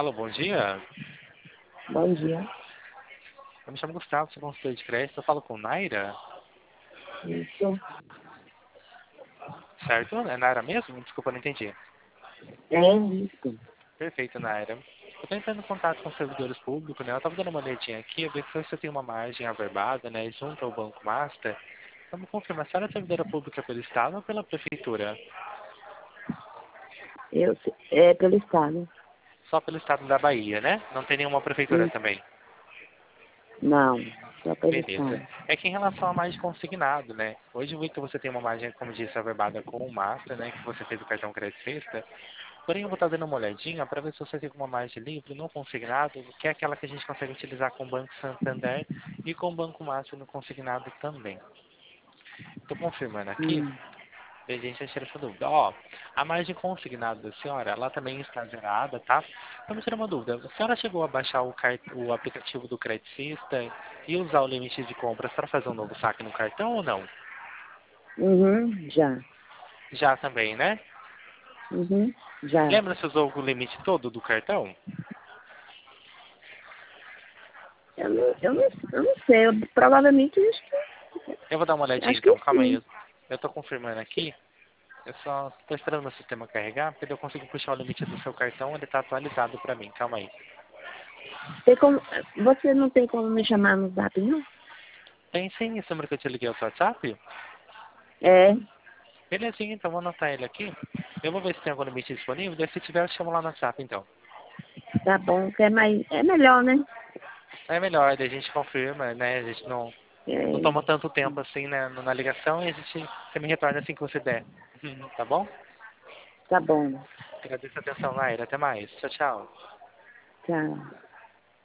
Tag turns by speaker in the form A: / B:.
A: Alô, bom dia.
B: Bom dia.
A: Eu me chamo Gustavo, sou consultor de crédito. Eu falo com Naira,
B: Isso.
A: certo? É Naira mesmo? Desculpa, não entendi.
B: É isso.
A: Perfeito, Naira. Eu estou entrando em contato com servidores públicos, né? Eu estava dando uma olhadinha aqui, eu vi que você tem uma margem averbada, né? Junto ao Banco Master. Vamos confirmar, se ela é servidora pública pelo Estado ou pela Prefeitura?
B: É pelo Estado.
A: Só pelo Estado da Bahia, né? Não tem nenhuma Prefeitura
B: Isso.
A: também.
B: Não, só pelo
A: Beleza.
B: Estado.
A: É que em relação à margem consignado, né? Hoje eu vi que você tem uma margem, como disse, averbada com o Master, né? Que você teve o cartão crédito sexta. Porém, eu vou estar dando uma olhadinha para ver se você tem uma margem livre no consignado, que é aquela que a gente consegue utilizar com o Banco Santander e com o Banco Master no consignado também. Estou confirmando aqui,
B: Hum.
A: e a gente vai tirar essa dúvida. Ó, a margem consignada da senhora, ela também está zerada, tá? Vamos tirar uma dúvida. A senhora chegou a baixar o aplicativo do Credicista e usar o limite de compras para fazer um novo saque no cartão ou não?
B: Uhum, já.
A: Já também, né?
B: Uhum, já.
A: Lembra se usou o limite todo do cartão?
B: Eu não sei. Provavelmente
A: Eu vou dar uma olhadinha
B: acho que
A: então, calma aí.
B: sim.
A: Eu tô confirmando aqui. Eu só tô esperando meu sistema carregar, porque daí eu consigo puxar o limite do seu cartão, ele tá atualizado pra mim, calma aí.
B: Tem como, você não tem como me chamar no Zap, não?
A: Tem sim esse número que eu te liguei ao seu WhatsApp?
B: É,
A: Belezinha, então vou anotar ele aqui. Eu vou ver se tem algum limite disponível, daí se tiver eu te chamo lá no WhatsApp então.
B: tá bom. Que é, é melhor, né?
A: É melhor, daí a gente confirma, né? A gente não
B: É,
A: toma tanto tempo assim, né, na ligação e você me retorna assim que você der. Tá bom?
B: tá bom.
A: Agradeço a atenção, Naira. Até mais. Tchau, tchau.
B: Tchau.